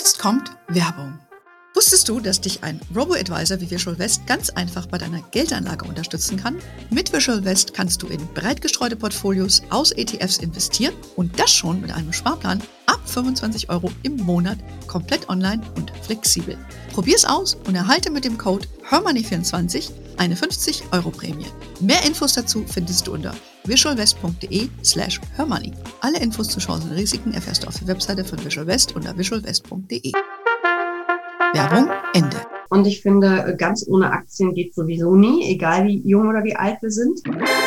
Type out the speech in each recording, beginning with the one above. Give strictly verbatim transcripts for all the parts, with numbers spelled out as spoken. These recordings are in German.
Jetzt kommt Werbung. Wusstest du, dass dich ein Robo-Advisor wie Visual West ganz einfach bei deiner Geldanlage unterstützen kann? Mit Visual West kannst du in breit gestreute Portfolios aus E T Fs investieren und das schon mit einem Sparplan ab fünfundzwanzig Euro im Monat, komplett online und flexibel. Probier's aus und erhalte mit dem Code Hermoney vierundzwanzig eine fünfzig Euro Prämie. Mehr Infos dazu findest du unter visualwest.de slash hermoney. Alle Infos zu Chancen und Risiken erfährst du auf der Webseite von Visual West unter visualwest punkt de. Werbung Ende. Und ich finde, ganz ohne Aktien geht sowieso nie, egal wie jung oder wie alt wir sind.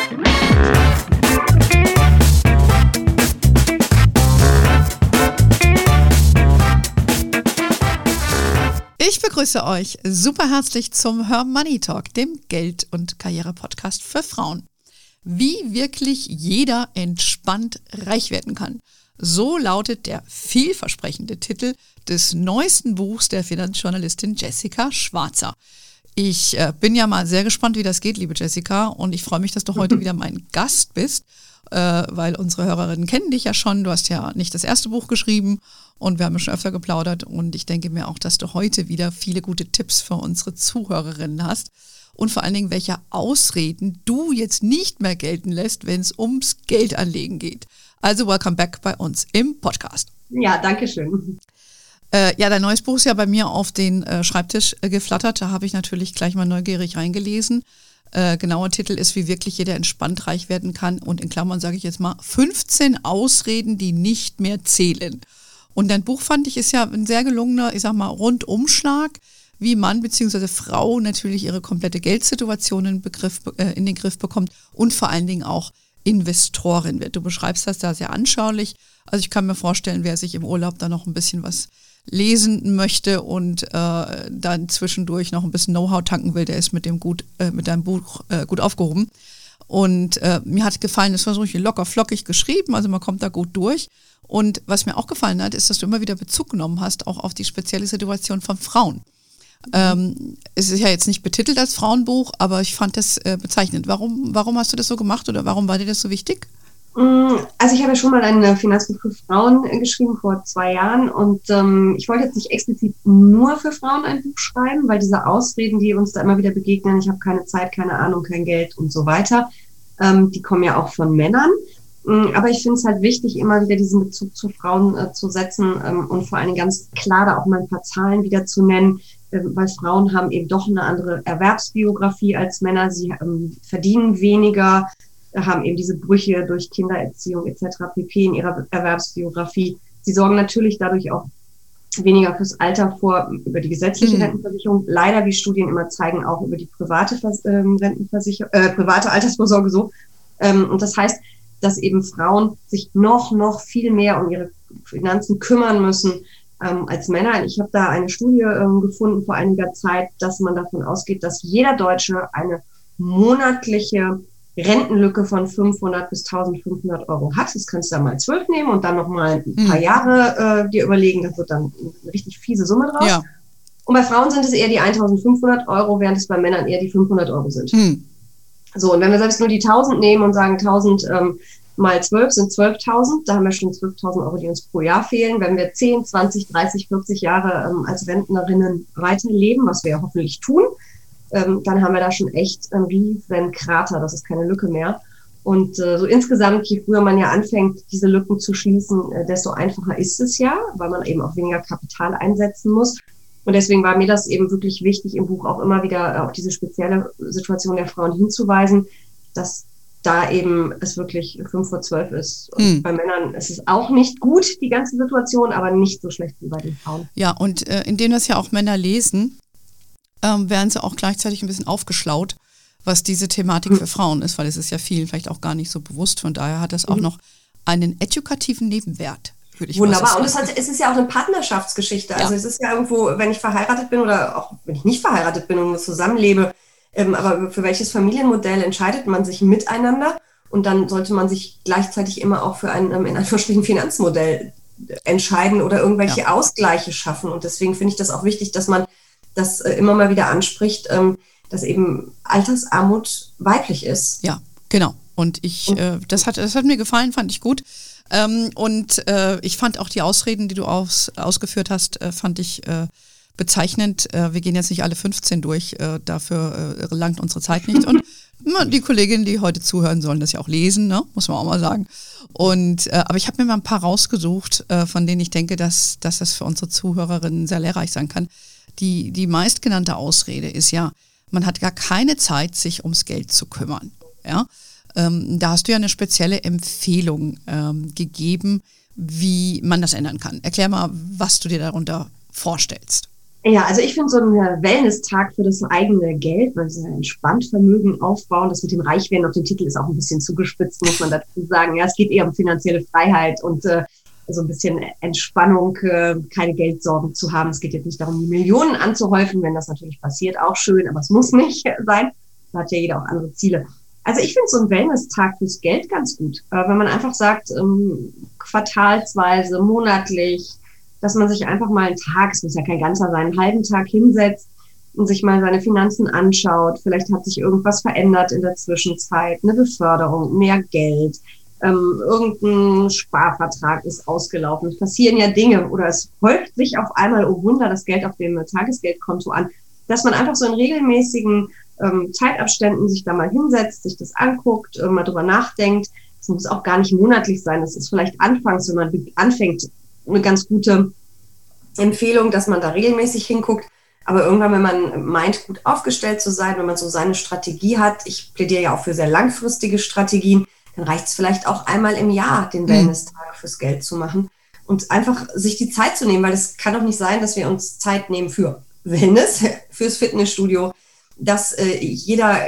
Ich begrüße euch super herzlich zum Her Money Talk, dem Geld- und Karriere-Podcast für Frauen. Wie wirklich jeder entspannt reich werden kann. So lautet der vielversprechende Titel des neuesten Buchs der Finanzjournalistin Jessica Schwarzer. Ich äh, bin ja mal sehr gespannt, wie das geht, liebe Jessica, und ich freue mich, dass du heute wieder mein Gast bist, äh, weil unsere Hörerinnen kennen dich ja schon. Du hast ja nicht das erste Buch geschrieben und wir haben schon öfter geplaudert und ich denke mir auch, dass du heute wieder viele gute Tipps für unsere Zuhörerinnen hast und vor allen Dingen, welche Ausreden du jetzt nicht mehr gelten lässt, wenn es ums Geldanlegen geht. Also welcome back bei uns im Podcast. Ja, danke schön. Äh, ja, dein neues Buch ist ja bei mir auf den äh, Schreibtisch äh, geflattert. Da habe ich natürlich gleich mal neugierig reingelesen. Äh, genauer Titel ist, wie wirklich jeder entspannt reich werden kann. Und in Klammern sage ich jetzt mal, fünfzehn Ausreden, die nicht mehr zählen. Und dein Buch, fand ich, ist ja ein sehr gelungener, ich sag mal, Rundumschlag, wie Mann bzw. Frau natürlich ihre komplette Geldsituation in, Begriff, äh, in den Griff bekommt und vor allen Dingen auch Investorin wird. Du beschreibst das da sehr anschaulich. Also ich kann mir vorstellen, wer sich im Urlaub da noch ein bisschen was lesen möchte und äh, dann zwischendurch noch ein bisschen Know-how tanken will, der ist mit dem gut, äh, mit deinem Buch äh, gut aufgehoben. Und äh, mir hat gefallen, es war so locker flockig geschrieben, also man kommt da gut durch. Und was mir auch gefallen hat, ist, dass du immer wieder Bezug genommen hast, auch auf die spezielle Situation von Frauen. Ähm, es ist ja jetzt nicht betitelt als Frauenbuch, aber ich fand das äh, bezeichnend. Warum, warum hast du das so gemacht oder warum war dir das so wichtig? Also ich habe ja schon mal ein Finanzbuch für Frauen geschrieben vor zwei Jahren und ähm, ich wollte jetzt nicht explizit nur für Frauen ein Buch schreiben, weil diese Ausreden, die uns da immer wieder begegnen, ich habe keine Zeit, keine Ahnung, kein Geld und so weiter, ähm, die kommen ja auch von Männern. Aber ich finde es halt wichtig, immer wieder diesen Bezug zu Frauen äh, zu setzen ähm, und vor allem ganz klar da auch mal ein paar Zahlen wieder zu nennen, äh, weil Frauen haben eben doch eine andere Erwerbsbiografie als Männer. Sie ähm, verdienen weniger, haben eben diese Brüche durch Kindererziehung et cetera pp. In ihrer Erwerbsbiografie. Sie sorgen natürlich dadurch auch weniger fürs Alter vor über die gesetzliche mhm. Rentenversicherung. Leider, wie Studien immer zeigen, auch über die private Vers- äh, Rentenversicherung, äh, private Altersvorsorge so. Ähm, und das heißt, dass eben Frauen sich noch, noch viel mehr um ihre Finanzen kümmern müssen ähm, als Männer. Ich habe da eine Studie ähm, gefunden vor einiger Zeit, dass man davon ausgeht, dass jeder Deutsche eine monatliche Rentenlücke von fünfhundert bis eintausendfünfhundert Euro hat. Das kannst du dann mal zwölf nehmen und dann noch mal ein paar hm. Jahre äh, dir überlegen. Das wird dann eine richtig fiese Summe draus. Ja. Und bei Frauen sind es eher die eintausendfünfhundert Euro, während es bei Männern eher die fünfhundert Euro sind. Hm. So, und wenn wir selbst nur die tausend nehmen und sagen, tausend ähm, mal zwölf sind zwölftausend, da haben wir schon zwölftausend Euro, die uns pro Jahr fehlen. Wenn wir zehn, zwanzig, dreißig, vierzig Jahre ähm, als Rentnerinnen weiterleben, was wir ja hoffentlich tun, ähm, dann haben wir da schon echt einen riesen Krater, das ist keine Lücke mehr. Und äh, so insgesamt, je früher man ja anfängt, diese Lücken zu schließen, äh, desto einfacher ist es ja, weil man eben auch weniger Kapital einsetzen muss. Und deswegen war mir das eben wirklich wichtig, im Buch auch immer wieder auf diese spezielle Situation der Frauen hinzuweisen, dass da eben es wirklich fünf vor zwölf ist. Und hm. bei Männern ist es auch nicht gut, die ganze Situation, aber nicht so schlecht wie bei den Frauen. Ja, und äh, indem das ja auch Männer lesen, ähm, werden sie auch gleichzeitig ein bisschen aufgeschlaut, was diese Thematik hm. für Frauen ist, weil es ist ja vielen vielleicht auch gar nicht so bewusst. Von daher hat das auch hm. noch einen edukativen Nebenwert. Wunderbar. Und es, hat, es ist ja auch eine Partnerschaftsgeschichte. Ja. Also es ist ja irgendwo, wenn ich verheiratet bin oder auch wenn ich nicht verheiratet bin und nur zusammenlebe, ähm, aber für welches Familienmodell entscheidet man sich miteinander? Und dann sollte man sich gleichzeitig immer auch für ein, in Anführungsstrichen, Finanzmodell entscheiden oder irgendwelche ja. Ausgleiche schaffen. Und deswegen finde ich das auch wichtig, dass man das äh, immer mal wieder anspricht, ähm, dass eben Altersarmut weiblich ist. Ja, genau. Und ich, äh, das hat, das hat mir gefallen, fand ich gut. Ähm, und äh, ich fand auch die Ausreden, die du aus, ausgeführt hast, äh, fand ich äh, bezeichnend. Äh, wir gehen jetzt nicht alle fünfzehn durch, äh, dafür äh, langt unsere Zeit nicht. Und die Kolleginnen, die heute zuhören, sollen das ja auch lesen, ne? Muss man auch mal sagen. Und äh, aber ich habe mir mal ein paar rausgesucht, äh, von denen ich denke, dass, dass das für unsere Zuhörerinnen sehr lehrreich sein kann. Die, die meistgenannte Ausrede ist ja, man hat gar keine Zeit, sich ums Geld zu kümmern. Ja? Ähm, da hast du ja eine spezielle Empfehlung ähm, gegeben, wie man das ändern kann. Erklär mal, was du dir darunter vorstellst. Ja, also ich finde so ein Wellness-Tag für das eigene Geld, weil sie ein Entspanntvermögen aufbauen, das mit dem Reichwerden auf dem Titel ist auch ein bisschen zugespitzt, muss man dazu sagen. Ja, es geht eher um finanzielle Freiheit und äh, so ein bisschen Entspannung, äh, keine Geldsorgen zu haben. Es geht jetzt nicht darum, die Millionen anzuhäufen, wenn das natürlich passiert, auch schön, aber es muss nicht sein. Da hat ja jeder auch andere Ziele. Also ich finde so ein Wellness-Tag fürs Geld ganz gut, äh, wenn man einfach sagt, ähm, quartalsweise, monatlich, dass man sich einfach mal einen Tag, es muss ja kein ganzer sein, einen halben Tag hinsetzt und sich mal seine Finanzen anschaut. Vielleicht hat sich irgendwas verändert in der Zwischenzeit, eine Beförderung, mehr Geld, ähm, irgendein Sparvertrag ist ausgelaufen. Es passieren ja Dinge oder es häuft sich auf einmal, oh Wunder, das Geld auf dem Tagesgeldkonto an, dass man einfach so in regelmäßigen ähm, Zeitabständen sich da mal hinsetzt, sich das anguckt, äh, mal drüber nachdenkt. Es muss auch gar nicht monatlich sein. Das ist vielleicht anfangs, wenn man anfängt, eine ganz gute Empfehlung, dass man da regelmäßig hinguckt. Aber irgendwann, wenn man meint, gut aufgestellt zu sein, wenn man so seine Strategie hat, ich plädiere ja auch für sehr langfristige Strategien, dann reicht es vielleicht auch einmal im Jahr, den Wellness-Tag fürs Geld zu machen und einfach sich die Zeit zu nehmen, weil es kann doch nicht sein, dass wir uns Zeit nehmen für Wellness, fürs Fitnessstudio, dass äh, jeder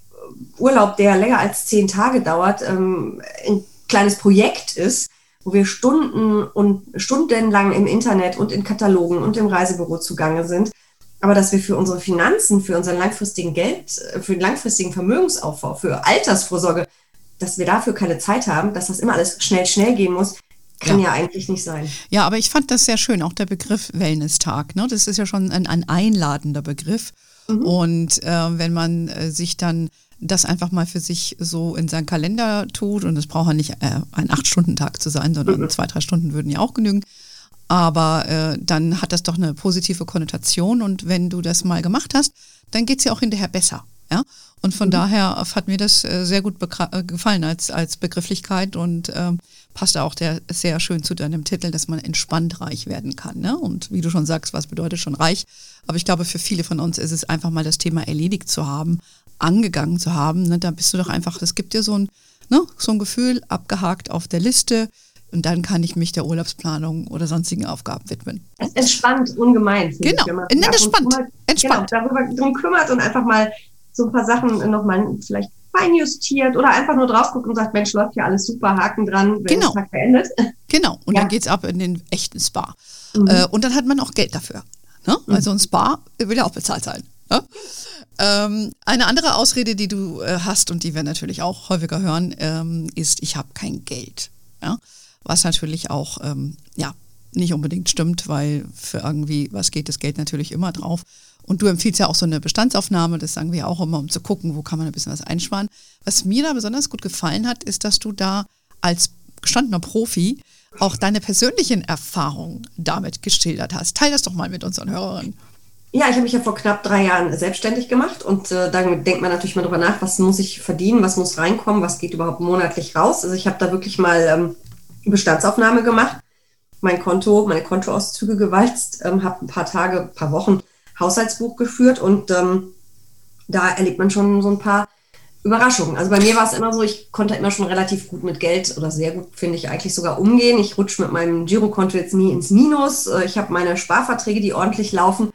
Urlaub, der länger als zehn Tage dauert, ähm, ein kleines Projekt ist, wo wir Stunden und stundenlang im Internet und in Katalogen und im Reisebüro zugange sind. Aber dass wir für unsere Finanzen, für unseren langfristigen Geld, für den langfristigen Vermögensaufbau, für Altersvorsorge, dass wir dafür keine Zeit haben, dass das immer alles schnell, schnell gehen muss, kann ja, ja eigentlich nicht sein. Ja, aber ich fand das sehr schön, auch der Begriff Wellness-Tag. Ne? Das ist ja schon ein, ein einladender Begriff. Mhm. Und äh, wenn man äh, sich dann das einfach mal für sich so in seinen Kalender tut, und es braucht ja nicht äh, ein acht-Stunden-Tag zu sein, sondern mhm. zwei, drei Stunden würden ja auch genügen, aber äh, dann hat das doch eine positive Konnotation und wenn du das mal gemacht hast, dann geht es ja auch hinterher besser. Ja? Und von mhm. daher hat mir das äh, sehr gut bekra- äh, gefallen als, als Begrifflichkeit und äh, passt auch der, sehr schön zu deinem Titel, dass man entspannt reich werden kann. Ne? Und wie du schon sagst, was bedeutet schon reich? Aber ich glaube, für viele von uns ist es einfach mal das Thema erledigt zu haben, angegangen zu haben. Ne? Da bist du doch einfach, das gibt dir so ein, ne? so ein Gefühl, abgehakt auf der Liste. Und dann kann ich mich der Urlaubsplanung oder sonstigen Aufgaben widmen. Es entspannt ungemein. Genau, ich, wenn man ja, entspannt. Mal, entspannt. Genau, darüber drum kümmert und einfach mal so ein paar Sachen nochmal vielleicht feinjustiert oder einfach nur drauf guckt und sagt, Mensch, läuft ja alles super, Haken dran, wenn genau. der Tag beendet. Genau, und ja. dann geht's ab in den echten Spa. Mhm. Äh, und dann hat man auch Geld dafür. Ne? Mhm. Also ein Spa will ja auch bezahlt sein. Ne? Ähm, eine andere Ausrede, die du äh, hast und die wir natürlich auch häufiger hören, ähm, ist, ich habe kein Geld. Ja? Was natürlich auch ähm, ja, nicht unbedingt stimmt, weil für irgendwie was geht das Geld natürlich immer drauf. Und du empfiehlst ja auch so eine Bestandsaufnahme, das sagen wir ja auch immer, um zu gucken, wo kann man ein bisschen was einsparen. Was mir da besonders gut gefallen hat, ist, dass du da als gestandener Profi auch deine persönlichen Erfahrungen damit geschildert hast. Teil das doch mal mit unseren Hörerinnen. Ja, ich habe mich ja vor knapp drei Jahren selbstständig gemacht und äh, dann denkt man natürlich mal drüber nach, was muss ich verdienen, was muss reinkommen, was geht überhaupt monatlich raus. Also ich habe da wirklich mal ähm, Bestandsaufnahme gemacht, mein Konto, meine Kontoauszüge gewalzt, ähm, habe ein paar Tage, ein paar Wochen Haushaltsbuch geführt und ähm, da erlebt man schon so ein paar Überraschungen. Also bei mir war es immer so, ich konnte immer schon relativ gut mit Geld oder sehr gut, finde ich, eigentlich sogar umgehen. Ich rutsche mit meinem Girokonto jetzt nie ins Minus. Ich habe meine Sparverträge, die ordentlich laufen.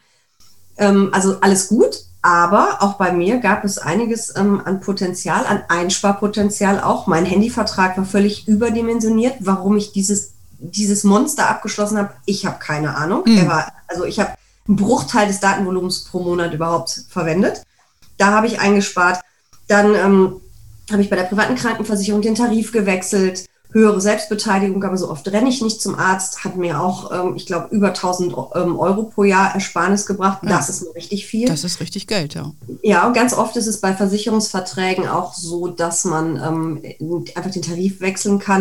Ähm, also alles gut, aber auch bei mir gab es einiges ähm, an Potenzial, an Einsparpotenzial auch. Mein Handyvertrag war völlig überdimensioniert. Warum ich dieses, dieses Monster abgeschlossen habe, ich habe keine Ahnung. Mhm. Er war, also ich habe einen Bruchteil des Datenvolumens pro Monat überhaupt verwendet. Da habe ich eingespart. Dann ähm, habe ich bei der privaten Krankenversicherung den Tarif gewechselt, höhere Selbstbeteiligung, aber so oft renne ich nicht zum Arzt, hat mir auch, ähm, ich glaube, über tausend ähm, Euro pro Jahr Ersparnis gebracht. Das ja. ist mir richtig viel. Das ist richtig Geld, ja. Ja, und ganz oft ist es bei Versicherungsverträgen auch so, dass man ähm, einfach den Tarif wechseln kann,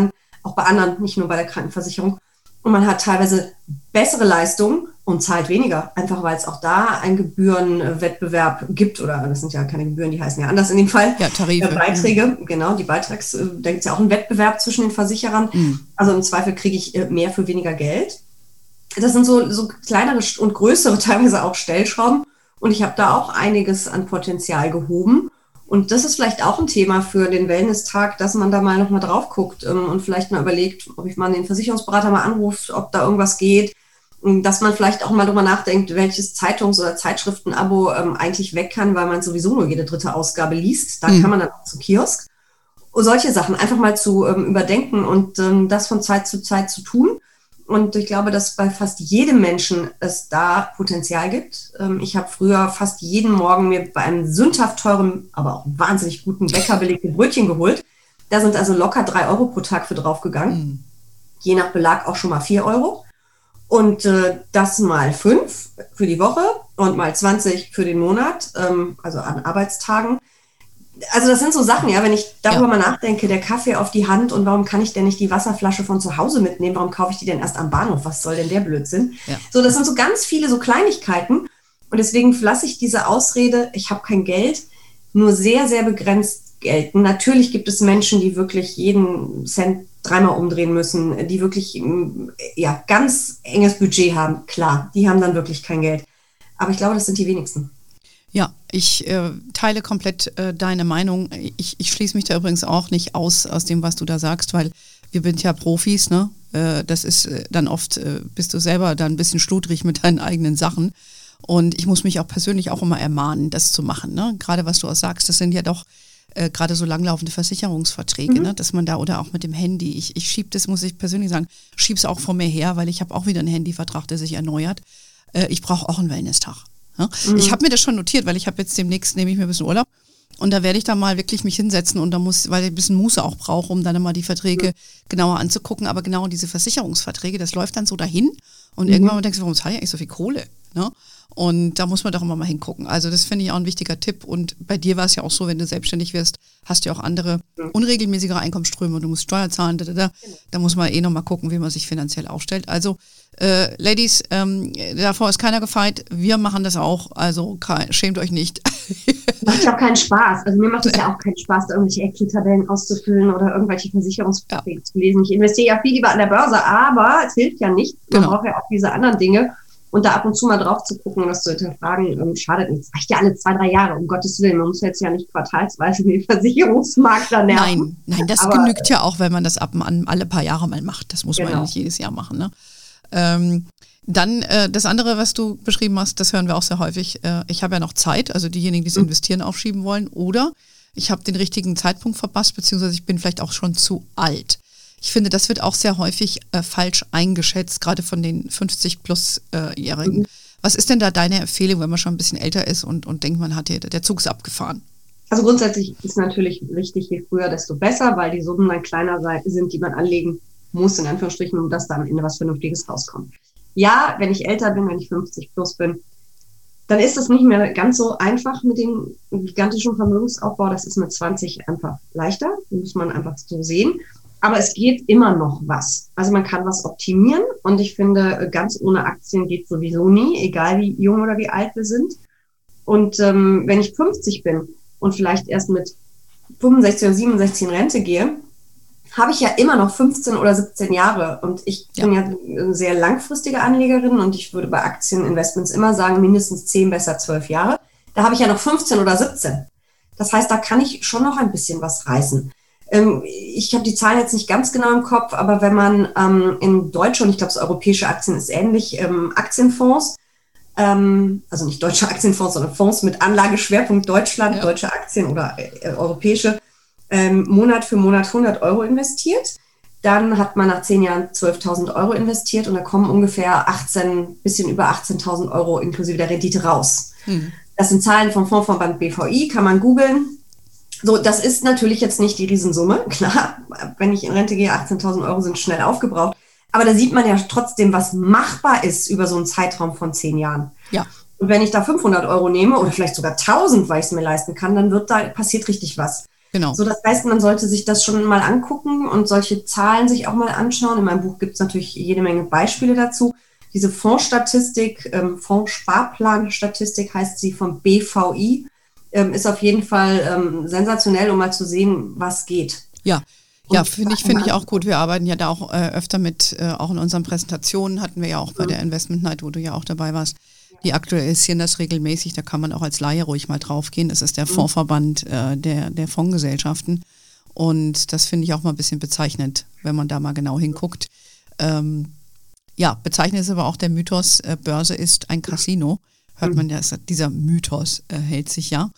auch bei anderen, nicht nur bei der Krankenversicherung. Und man hat teilweise bessere Leistungen und zahlt weniger, einfach weil es auch da einen Gebührenwettbewerb gibt. Oder das sind ja keine Gebühren, die heißen ja anders in dem Fall. Ja, Tarife. Äh, Beiträge, mhm. genau, die Beitrags, da gibt es ja auch einen Wettbewerb zwischen den Versicherern. Mhm. Also im Zweifel kriege ich mehr für weniger Geld. Das sind so, so kleinere und größere, teilweise auch Stellschrauben. Und ich habe da auch einiges an Potenzial gehoben. Und das ist vielleicht auch ein Thema für den Wellness-Tag, dass man da mal nochmal drauf guckt ähm, und vielleicht mal überlegt, ob ich mal den Versicherungsberater mal anruft, ob da irgendwas geht. Dass man vielleicht auch mal drüber nachdenkt, welches Zeitungs- oder Zeitschriften-Abo ähm, eigentlich weg kann, weil man sowieso nur jede dritte Ausgabe liest. Da mhm. kann man dann auch zum Kiosk. Und solche Sachen einfach mal zu ähm, überdenken und ähm, das von Zeit zu Zeit zu tun. Und ich glaube, dass bei fast jedem Menschen es da Potenzial gibt. Ähm, ich habe früher fast jeden Morgen mir bei einem sündhaft teuren, aber auch wahnsinnig guten Bäcker belegte Brötchen geholt. Da sind also locker drei Euro pro Tag für draufgegangen. Mhm. Je nach Belag auch schon mal vier Euro. Und äh, das mal fünf für die Woche und mal zwanzig für den Monat, ähm, also an Arbeitstagen. Also das sind so Sachen, ja, wenn ich darüber ja. mal nachdenke, der Kaffee auf die Hand und warum kann ich denn nicht die Wasserflasche von zu Hause mitnehmen? Warum kaufe ich die denn erst am Bahnhof? Was soll denn der Blödsinn? Ja. So, das sind so ganz viele so Kleinigkeiten und deswegen lasse ich diese Ausrede, ich habe kein Geld, nur sehr, sehr begrenzt gelten. Natürlich gibt es Menschen, die wirklich jeden Cent dreimal umdrehen müssen, die wirklich ja, ganz enges Budget haben. Klar, die haben dann wirklich kein Geld. Aber ich glaube, das sind die wenigsten. Ja, ich äh, teile komplett äh, deine Meinung. Ich, ich schließe mich da übrigens auch nicht aus, aus dem, was du da sagst, weil wir sind ja Profis, ne? Äh, das ist äh, dann oft, äh, bist du selber dann ein bisschen schludrig mit deinen eigenen Sachen. Und ich muss mich auch persönlich auch immer ermahnen, das zu machen, ne? Gerade was du auch sagst, das sind ja doch äh, gerade so langlaufende Versicherungsverträge, mhm. ne? Dass man da, oder auch mit dem Handy, ich, ich schiebe das, muss ich persönlich sagen, schiebe es auch vor mir her, weil ich habe auch wieder einen Handyvertrag, der sich erneuert. Äh, ich brauche auch einen Wellness-Tag. Ja? Mhm. Ich habe mir das schon notiert, weil ich habe jetzt demnächst, nehme ich mir ein bisschen Urlaub und da werde ich dann mal wirklich mich hinsetzen und da muss, weil ich ein bisschen Muße auch brauche, um dann immer die Verträge mhm. genauer anzugucken, aber genau diese Versicherungsverträge, das läuft dann so dahin und mhm. irgendwann denkst du, warum zahle ich eigentlich so viel Kohle? Ne? Und da muss man doch immer mal hingucken. Also das finde ich auch ein wichtiger Tipp und bei dir war es ja auch so, wenn du selbstständig wirst, hast du ja auch andere mhm. unregelmäßigere Einkommensströme und du musst Steuer zahlen, da, da, da. da muss man eh nochmal gucken, wie man sich finanziell aufstellt. Also Äh, Ladies, ähm, davor ist keiner gefeit, wir machen das auch, also kein, schämt euch nicht. Macht ja auch keinen Spaß, also mir macht es ja auch keinen Spaß, da irgendwelche Excel-Tabellen auszufüllen oder irgendwelche Versicherungsverträge ja. zu lesen. Ich investiere ja viel lieber an der Börse, aber es hilft ja nicht, man genau. braucht ja auch diese anderen Dinge und da ab und zu mal drauf zu gucken und das zu hinterfragen, ähm, schadet nichts. Reicht ja alle zwei, drei Jahre, um Gottes Willen, man muss jetzt ja nicht quartalsweise den Versicherungsmakler nerven. Nein, nein, das aber, genügt ja auch, wenn man das ab an alle paar Jahre mal macht, das muss genau. man ja nicht jedes Jahr machen, ne? Ähm, dann äh, das andere, was du beschrieben hast, das hören wir auch sehr häufig. Äh, ich habe ja noch Zeit, also diejenigen, die es mhm. investieren, aufschieben wollen. Oder ich habe den richtigen Zeitpunkt verpasst, beziehungsweise ich bin vielleicht auch schon zu alt. Ich finde, das wird auch sehr häufig äh, falsch eingeschätzt, gerade von den fünfzig-plus-Jährigen. Äh, mhm. Was ist denn da deine Empfehlung, wenn man schon ein bisschen älter ist und, und denkt, man hat hier, der Zug ist abgefahren? Also grundsätzlich ist natürlich wichtig, je früher, desto besser, weil die Summen dann kleiner sind, die man anlegen muss, in Anführungsstrichen, um dass da am Ende was Vernünftiges rauskommt. Ja, wenn ich älter bin, wenn ich fünfzig plus bin, dann ist es nicht mehr ganz so einfach mit dem gigantischen Vermögensaufbau. Das ist mit zwanzig einfach leichter, muss man einfach so sehen. Aber es geht immer noch was. Also man kann was optimieren und ich finde, ganz ohne Aktien geht sowieso nie, egal wie jung oder wie alt wir sind. Und ähm, wenn ich fünfzig bin und vielleicht erst mit fünfundsechzig oder siebenundsechzig in Rente gehe, habe ich ja immer noch fünfzehn oder siebzehn Jahre und ich bin ja, ja eine sehr langfristige Anlegerin und ich würde bei Aktieninvestments immer sagen, mindestens zehn, besser zwölf Jahre. Da habe ich ja noch fünfzehn oder siebzehn. Das heißt, da kann ich schon noch ein bisschen was reißen. Ähm, ich habe die Zahlen jetzt nicht ganz genau im Kopf, aber wenn man ähm, in deutsche und ich glaube, das europäische Aktien ist ähnlich, ähm, Aktienfonds, ähm, also nicht deutsche Aktienfonds, sondern Fonds mit Anlageschwerpunkt Deutschland, ja. deutsche Aktien oder äh, europäische, Ähm, Monat für Monat hundert Euro investiert. Dann hat man nach zehn Jahren zwölftausend Euro investiert und da kommen ungefähr achtzehn, bisschen über achtzehntausend Euro inklusive der Rendite raus. Mhm. Das sind Zahlen vom Fondsverband B V I, kann man googeln. So, das ist natürlich jetzt nicht die Riesensumme. Klar, wenn ich in Rente gehe, achtzehntausend Euro sind schnell aufgebraucht. Aber da sieht man ja trotzdem, was machbar ist über so einen Zeitraum von zehn Jahren. Ja. Und wenn ich da fünfhundert Euro nehme oder vielleicht sogar tausend, weil ich es mir leisten kann, dann wird da, passiert richtig was. Genau. So, das heißt, man sollte sich das schon mal angucken und solche Zahlen sich auch mal anschauen. In meinem Buch gibt es natürlich jede Menge Beispiele dazu. Diese Fondsstatistik, ähm, Fondssparplanstatistik heißt sie vom B V I, ähm, ist auf jeden Fall ähm, sensationell, um mal zu sehen, was geht. Ja, ja, finde ich, finde ich auch gut. Wir arbeiten ja da auch äh, öfter mit, äh, auch in unseren Präsentationen hatten wir ja auch bei mhm. der Investment Night, wo du ja auch dabei warst. Die aktualisieren das regelmäßig, da kann man auch als Laie ruhig mal drauf gehen. Das ist der mhm. Fondsverband äh, der, der Fondsgesellschaften. Und das finde ich auch mal ein bisschen bezeichnend, wenn man da mal genau hinguckt. Ähm, ja, bezeichnend ist aber auch der Mythos, äh, Börse ist ein Casino. Hört man ja, dieser Mythos äh, hält sich ja.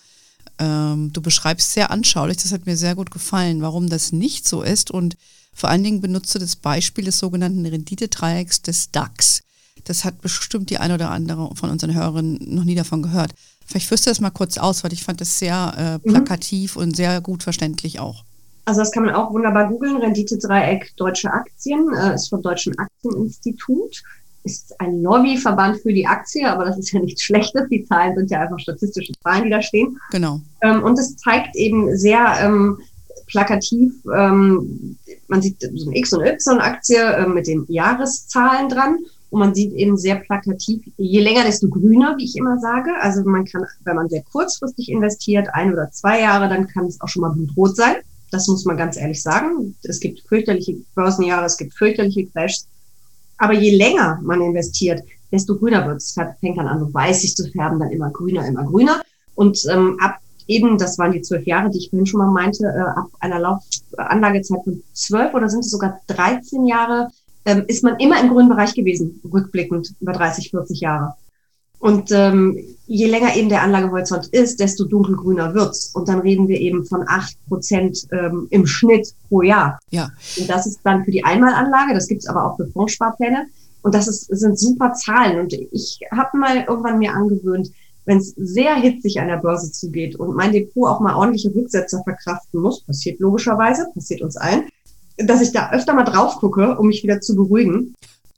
Ähm, du beschreibst sehr anschaulich, das hat mir sehr gut gefallen, warum das nicht so ist. Und vor allen Dingen benutzt du das Beispiel des sogenannten Renditedreiecks des DAX. Das hat bestimmt die eine oder andere von unseren Hörerinnen noch nie davon gehört. Vielleicht führst du das mal kurz aus, weil ich fand das sehr äh, plakativ mhm. und sehr gut verständlich auch. Also das kann man auch wunderbar googeln. Renditedreieck Deutsche Aktien, äh, ist vom Deutschen Aktieninstitut. Ist ein Lobbyverband für die Aktie, aber das ist ja nichts Schlechtes. Die Zahlen sind ja einfach statistische Zahlen, die da stehen. Genau. Ähm, und es zeigt eben sehr ähm, plakativ, ähm, man sieht so eine X- und Y-Aktie äh, mit den Jahreszahlen dran. Und man sieht eben sehr plakativ, je länger, desto grüner, wie ich immer sage. Also man kann, wenn man sehr kurzfristig investiert, ein oder zwei Jahre, dann kann es auch schon mal blutrot sein. Das muss man ganz ehrlich sagen. Es gibt fürchterliche Börsenjahre, es gibt fürchterliche Crashs. Aber je länger man investiert, desto grüner wird es. Es fängt dann an, so weißig zu färben, dann immer grüner, immer grüner. Und ähm, ab eben, das waren die zwölf Jahre, die ich vorhin schon mal meinte, äh, ab einer Lauf- Anlagezeit von zwölf oder sind es sogar dreizehn Jahre, ähm, ist man immer im grünen Bereich gewesen, rückblickend über dreißig, vierzig Jahre. Und ähm, je länger eben der Anlagehorizont ist, desto dunkelgrüner wird's. Und dann reden wir eben von acht Prozent ähm, im Schnitt pro Jahr. Ja. Und das ist dann für die Einmalanlage, das gibt's aber auch für Fondssparpläne. Und das ist, sind super Zahlen. Und ich habe mal irgendwann mir angewöhnt, wenn es sehr hitzig an der Börse zugeht und mein Depot auch mal ordentliche Rücksetzer verkraften muss, passiert logischerweise, passiert uns allen, dass ich da öfter mal drauf gucke, um mich wieder zu beruhigen.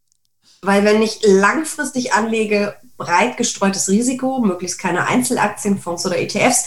Weil wenn ich langfristig anlege, breit gestreutes Risiko, möglichst keine Einzelaktien, Fonds oder E T Fs,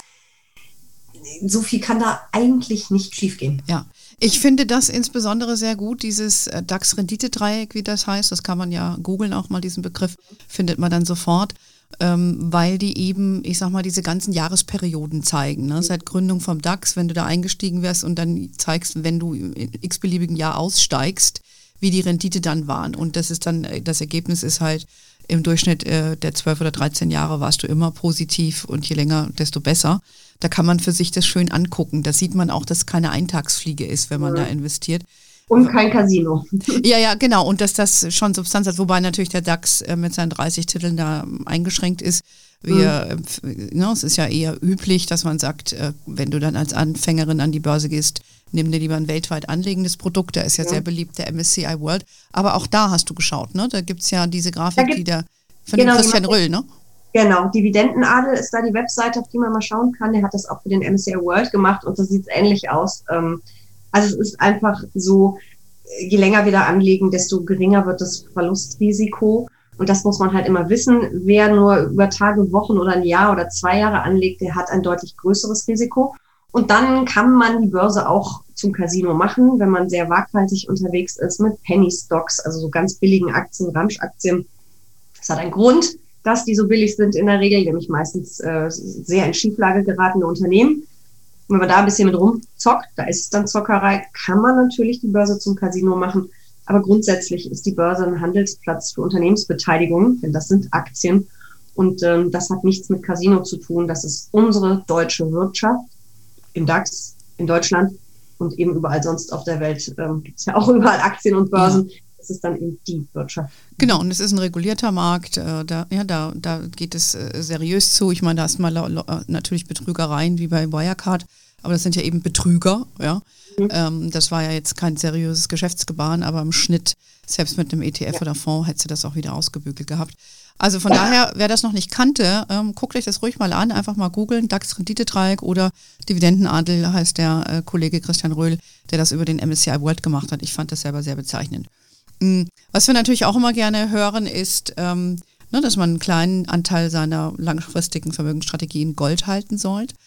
so viel kann da eigentlich nicht schiefgehen. Ja, ich finde das insbesondere sehr gut, dieses DAX-Renditedreieck, wie das heißt. Das kann man ja googeln auch mal, diesen Begriff, findet man dann sofort. Ähm, weil die eben, ich sag mal, diese ganzen Jahresperioden zeigen. Ne? Seit Gründung vom DAX, wenn du da eingestiegen wärst und dann zeigst, wenn du in x-beliebigen Jahr aussteigst, wie die Rendite dann waren. Und das ist dann, das Ergebnis ist halt, im Durchschnitt äh, der zwölf oder dreizehn Jahre warst du immer positiv und je länger, desto besser. Da kann man für sich das schön angucken. Da sieht man auch, dass es keine Eintagsfliege ist, wenn man ja. da investiert. Und kein Casino. Ja, ja, genau. Und dass das schon Substanz hat, wobei natürlich der DAX äh, mit seinen dreißig Titeln da eingeschränkt ist. Wir, mhm. äh, ne, es ist ja eher üblich, dass man sagt, äh, wenn du dann als Anfängerin an die Börse gehst, nimm dir lieber ein weltweit anlegendes Produkt. Da ist ja, ja. sehr beliebt der M S C I World. Aber auch da hast du geschaut, ne? Da gibt's ja diese Grafik, die der von genau, dem Christian Röll, ne? Genau, Dividendenadel ist da die Webseite, auf die man mal schauen kann. Der hat das auch für den M S C I World gemacht und das sieht ähnlich aus. Ähm, Also es ist einfach so, je länger wir da anlegen, desto geringer wird das Verlustrisiko. Und das muss man halt immer wissen. Wer nur über Tage, Wochen oder ein Jahr oder zwei Jahre anlegt, der hat ein deutlich größeres Risiko. Und dann kann man die Börse auch zum Casino machen, wenn man sehr waghalsig unterwegs ist mit Penny Stocks, also so ganz billigen Aktien, Ramsch-Aktien. Das hat einen Grund, dass die so billig sind in der Regel, nämlich meistens äh, sehr in Schieflage geratene Unternehmen. Wenn man da ein bisschen mit rumzockt, da ist es dann Zockerei, kann man natürlich die Börse zum Casino machen. Aber grundsätzlich ist die Börse ein Handelsplatz für Unternehmensbeteiligung, denn das sind Aktien. Und ähm, das hat nichts mit Casino zu tun. Das ist unsere deutsche Wirtschaft im DAX, in Deutschland und eben überall sonst auf der Welt. Ähm, gibt es ja auch überall Aktien und Börsen. Ja. Das ist dann eben die Wirtschaft. Genau, und es ist ein regulierter Markt. Äh, da, ja, da, da geht es äh, seriös zu. Ich meine, da ist mal lo, lo, natürlich Betrügereien wie bei Wirecard, aber das sind ja eben Betrüger. Ja, mhm. ähm, das war ja jetzt kein seriöses Geschäftsgebaren, aber im Schnitt, selbst mit einem E T F ja. oder Fonds, hätte sie das auch wieder ausgebügelt gehabt. Also von daher, wer das noch nicht kannte, ähm, guckt euch das ruhig mal an, einfach mal googeln, DAX-Renditedreieck oder Dividendenadel heißt der äh, Kollege Christian Röhl, der das über den M S C I World gemacht hat. Ich fand das selber sehr bezeichnend. Was wir natürlich auch immer gerne hören, ist, ähm, ne, dass man einen kleinen Anteil seiner langfristigen Vermögensstrategie in Gold halten sollte.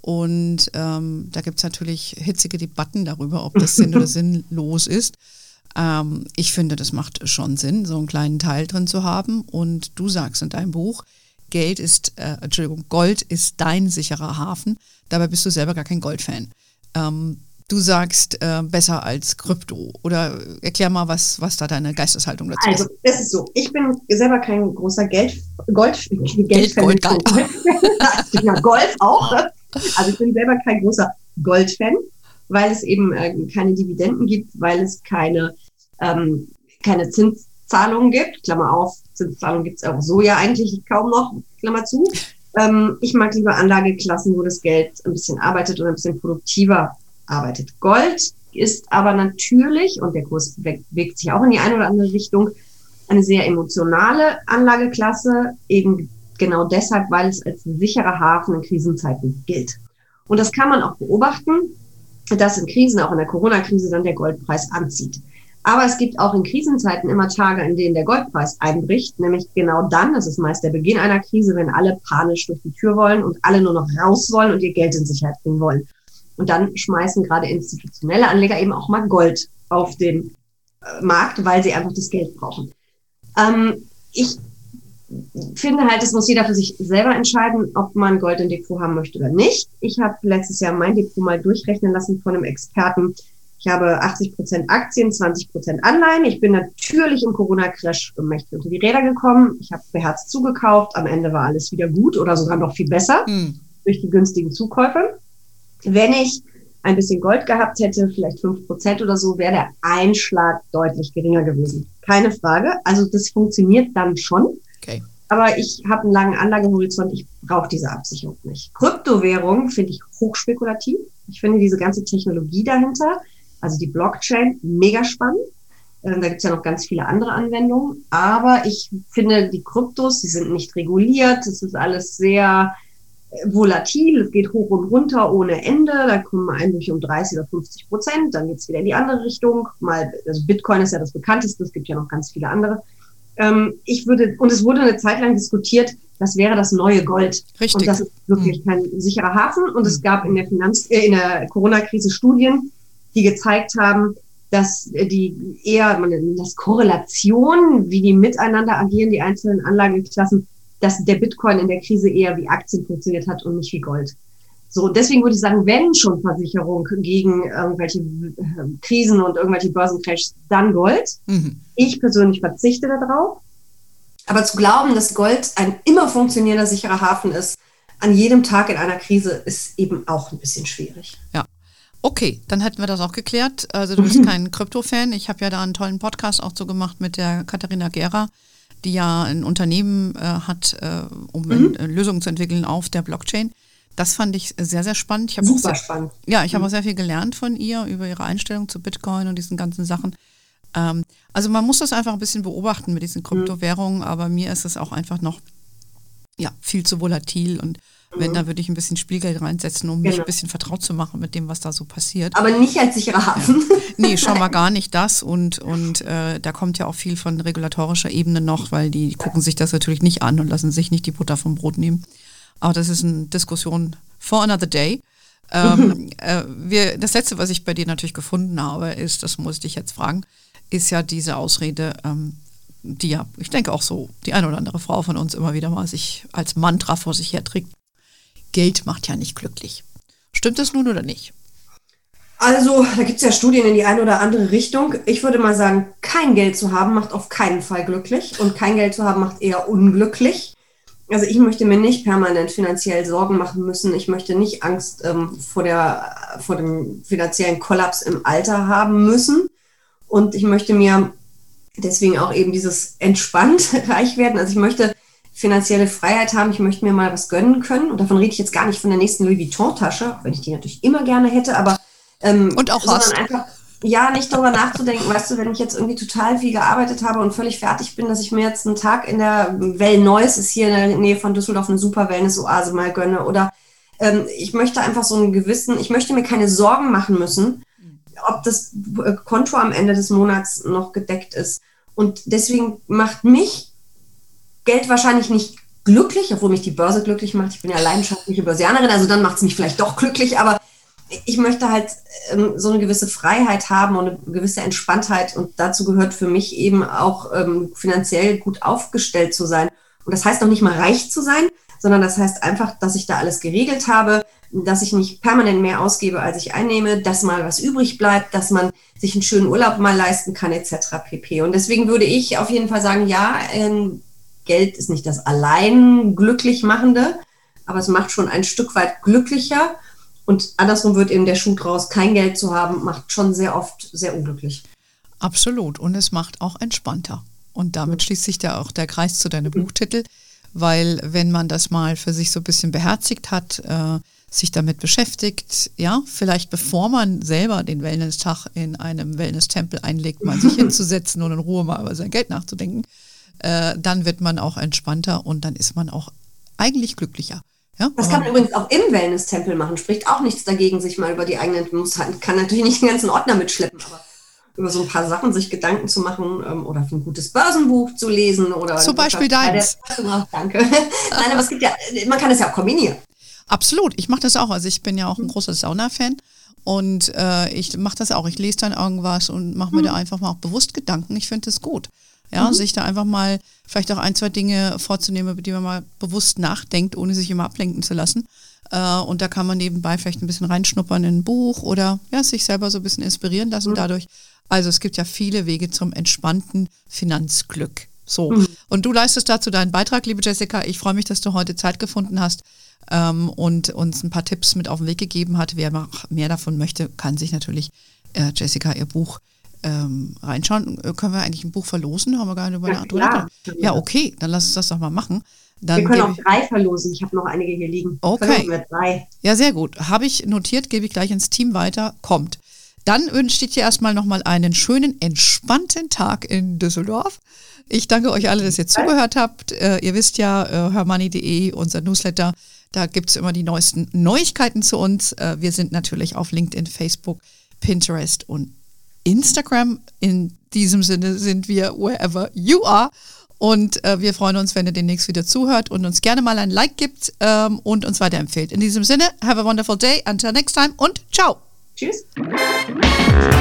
Und ähm, da gibt es natürlich hitzige Debatten darüber, ob das Sinn oder sinnlos ist. Ähm, ich finde, das macht schon Sinn, so einen kleinen Teil drin zu haben. Und du sagst in deinem Buch, Geld ist, äh, Entschuldigung, Gold ist dein sicherer Hafen. Dabei bist du selber gar kein Goldfan. Ähm, du sagst äh, besser als Krypto. Oder erklär mal, was, was da deine Geisteshaltung dazu also, ist. Also, es ist so, ich bin selber kein großer Geld, Gold, Geld, Geld Gold, Gold. Ja, Golf auch. Also ich bin selber kein großer Goldfan, weil es eben äh, keine Dividenden gibt, weil es keine, ähm, keine Zinszahlungen gibt. Klammer auf, Zinszahlungen gibt es auch so ja eigentlich kaum noch, Klammer zu. Ähm, ich mag lieber Anlageklassen, wo das Geld ein bisschen arbeitet und ein bisschen produktiver arbeitet. Gold ist aber natürlich, und der Kurs bewegt sich auch in die eine oder andere Richtung, eine sehr emotionale Anlageklasse, eben genau deshalb, weil es als sicherer Hafen in Krisenzeiten gilt. Und das kann man auch beobachten, dass in Krisen, auch in der Corona-Krise, dann der Goldpreis anzieht. Aber es gibt auch in Krisenzeiten immer Tage, in denen der Goldpreis einbricht, nämlich genau dann, das ist meist der Beginn einer Krise, wenn alle panisch durch die Tür wollen und alle nur noch raus wollen und ihr Geld in Sicherheit bringen wollen. Und dann schmeißen gerade institutionelle Anleger eben auch mal Gold auf den äh, Markt, weil sie einfach das Geld brauchen. Ähm, ich finde halt, es muss jeder für sich selber entscheiden, ob man Gold im Depot haben möchte oder nicht. Ich habe letztes Jahr mein Depot mal durchrechnen lassen von einem Experten. Ich habe achtzig Prozent Aktien, zwanzig Prozent Anleihen. Ich bin natürlich im Corona-Crash mächtig unter die Räder gekommen. Ich habe beherzt zugekauft. Am Ende war alles wieder gut oder sogar noch viel besser hm. durch die günstigen Zukäufe. Wenn ich ein bisschen Gold gehabt hätte, vielleicht fünf Prozent oder so, wäre der Einschlag deutlich geringer gewesen. Keine Frage. Also das funktioniert dann schon. Okay. Aber ich habe einen langen Anlagehorizont, ich brauche diese Absicherung nicht. Kryptowährung finde ich hochspekulativ. Ich finde diese ganze Technologie dahinter, also die Blockchain, mega spannend. Ähm, da gibt es ja noch ganz viele andere Anwendungen. Aber ich finde die Kryptos, die sind nicht reguliert. Es ist alles sehr volatil. Es geht hoch und runter ohne Ende. Da kommen Einbrüche um dreißig oder fünfzig Prozent. Dann geht es wieder in die andere Richtung. Mal, also Bitcoin ist ja das bekannteste. Es gibt ja noch ganz viele andere. Ich würde, und es wurde eine Zeit lang diskutiert, das wäre das neue Gold. Richtig. Und das ist wirklich kein sicherer Hafen. Und es gab in der Finanz, äh, in der Corona-Krise Studien, die gezeigt haben, dass die eher, man nennt das Korrelation, wie die miteinander agieren, die einzelnen Anlageklassen, dass der Bitcoin in der Krise eher wie Aktien funktioniert hat und nicht wie Gold. So, deswegen würde ich sagen, wenn schon Versicherung gegen irgendwelche Krisen und irgendwelche Börsencrashs, dann Gold. Mhm. Ich persönlich verzichte darauf. Aber zu glauben, dass Gold ein immer funktionierender, sicherer Hafen ist, an jedem Tag in einer Krise, ist eben auch ein bisschen schwierig. Ja. Okay, dann hätten wir das auch geklärt. Also du bist kein Krypto-Fan. Ich habe ja da einen tollen Podcast auch so gemacht mit der Katharina Gera, die ja ein Unternehmen äh, hat, äh, um mhm. äh, Lösungen zu entwickeln auf der Blockchain. Das fand ich sehr, sehr spannend. Ich Super auch sehr, spannend. Ja, ich habe mhm. auch sehr viel gelernt von ihr über ihre Einstellung zu Bitcoin und diesen ganzen Sachen. Ähm, also man muss das einfach ein bisschen beobachten mit diesen Kryptowährungen, mhm. aber mir ist es auch einfach noch ja, viel zu volatil und mhm. wenn, da würde ich ein bisschen Spielgeld reinsetzen, um genau. mich ein bisschen vertraut zu machen mit dem, was da so passiert. Aber nicht als sicherer Hafen. Ja. Nee, schon mal gar nicht das und, und äh, da kommt ja auch viel von regulatorischer Ebene noch, weil die gucken sich das natürlich nicht an und lassen sich nicht die Butter vom Brot nehmen. Aber das ist eine Diskussion for another day. Ähm, äh, wir, das Letzte, was ich bei dir natürlich gefunden habe, ist, das muss ich dich jetzt fragen, ist ja diese Ausrede, ähm, die ja, ich denke auch so, die eine oder andere Frau von uns immer wieder mal sich als Mantra vor sich herträgt. Geld macht ja nicht glücklich. Stimmt das nun oder nicht? Also, da gibt es ja Studien in die eine oder andere Richtung. Ich würde mal sagen, kein Geld zu haben macht auf keinen Fall glücklich und kein Geld zu haben macht eher unglücklich. Also ich möchte mir nicht permanent finanziell Sorgen machen müssen. Ich möchte nicht Angst ähm, vor der, vor dem finanziellen Kollaps im Alter haben müssen. Und ich möchte mir deswegen auch eben dieses entspannt reich werden. Also ich möchte finanzielle Freiheit haben. Ich möchte mir mal was gönnen können. Und davon rede ich jetzt gar nicht von der nächsten Louis Vuitton-Tasche, wenn ich die natürlich immer gerne hätte. Aber ähm, und auch sondern hast. einfach ja, nicht darüber nachzudenken, weißt du, wenn ich jetzt irgendwie total viel gearbeitet habe und völlig fertig bin, dass ich mir jetzt einen Tag in der Wellneuss, ist hier in der Nähe von Düsseldorf eine super Wellness-Oase mal gönne oder ähm, ich möchte einfach so einen gewissen, ich möchte mir keine Sorgen machen müssen, ob das Konto am Ende des Monats noch gedeckt ist und deswegen macht mich Geld wahrscheinlich nicht glücklich, obwohl mich die Börse glücklich macht. Ich bin ja leidenschaftliche Börsianerin, also dann macht es mich vielleicht doch glücklich, aber ich möchte halt ähm, so eine gewisse Freiheit haben und eine gewisse Entspanntheit und dazu gehört für mich eben auch ähm, finanziell gut aufgestellt zu sein. Und das heißt noch nicht mal reich zu sein, sondern das heißt einfach, dass ich da alles geregelt habe, dass ich nicht permanent mehr ausgebe, als ich einnehme, dass mal was übrig bleibt, dass man sich einen schönen Urlaub mal leisten kann, et cetera pp. Und deswegen würde ich auf jeden Fall sagen, ja, ähm, Geld ist nicht das allein glücklich machende, aber es macht schon ein Stück weit glücklicher. Und andersrum wird eben der Schuh draus, kein Geld zu haben, macht schon sehr oft sehr unglücklich. Absolut. Und es macht auch entspannter. Und damit schließt sich da auch der Kreis zu deinem mhm. Buchtitel, weil wenn man das mal für sich so ein bisschen beherzigt hat, äh, sich damit beschäftigt, ja, vielleicht bevor man selber den Wellness-Tag in einem Wellness-Tempel einlegt, mal sich hinzusetzen und in Ruhe mal über sein Geld nachzudenken, äh, dann wird man auch entspannter und dann ist man auch eigentlich glücklicher. Ja, das kann man übrigens auch im Wellness-Tempel machen, spricht auch nichts dagegen, sich mal über die eigenen, muss, kann natürlich nicht den ganzen Ordner mitschleppen, aber über so ein paar Sachen sich Gedanken zu machen ähm, oder für ein gutes Börsenbuch zu lesen. Oder zum Beispiel deins. Oh, danke. Nein, aber es gibt ja, man kann das ja auch kombinieren. Absolut, ich mache das auch. Also ich bin ja auch ein großer Sauna-Fan und äh, ich mache das auch. Ich lese dann irgendwas und mache mir mhm. da einfach mal auch bewusst Gedanken. Ich finde das gut. Ja, mhm. sich da einfach mal vielleicht auch ein, zwei Dinge vorzunehmen, über die man mal bewusst nachdenkt, ohne sich immer ablenken zu lassen. Äh, und da kann man nebenbei vielleicht ein bisschen reinschnuppern in ein Buch oder ja, sich selber so ein bisschen inspirieren lassen mhm. dadurch. Also es gibt ja viele Wege zum entspannten Finanzglück. So. Mhm. Und du leistest dazu deinen Beitrag, liebe Jessica. Ich freue mich, dass du heute Zeit gefunden hast ähm, und uns ein paar Tipps mit auf den Weg gegeben hat. Wer mehr davon möchte, kann sich natürlich äh, Jessica ihr Buch ähm, reinschauen. Können wir eigentlich ein Buch verlosen? Haben wir gar nicht über eine ja, ja, okay, dann lass uns das doch mal machen. Dann wir können auch drei verlosen. Ich habe noch einige hier liegen. Okay. Wir drei. Ja, sehr gut. Habe ich notiert, gebe ich gleich ins Team weiter. Kommt. Dann wünsche ich dir erstmal nochmal einen schönen, entspannten Tag in Düsseldorf. Ich danke euch alle, dass ihr zugehört habt. Äh, ihr wisst ja, äh, hörmoney punkt de, unser Newsletter, da gibt es immer die neuesten Neuigkeiten zu uns. Äh, wir sind natürlich auf LinkedIn, Facebook, Pinterest und Instagram. In diesem Sinne sind wir wherever you are. Und äh, wir freuen uns, wenn ihr demnächst wieder zuhört und uns gerne mal ein Like gibt ähm, und uns weiterempfehlt. In diesem Sinne, have a wonderful day. Until next time und ciao. Tschüss.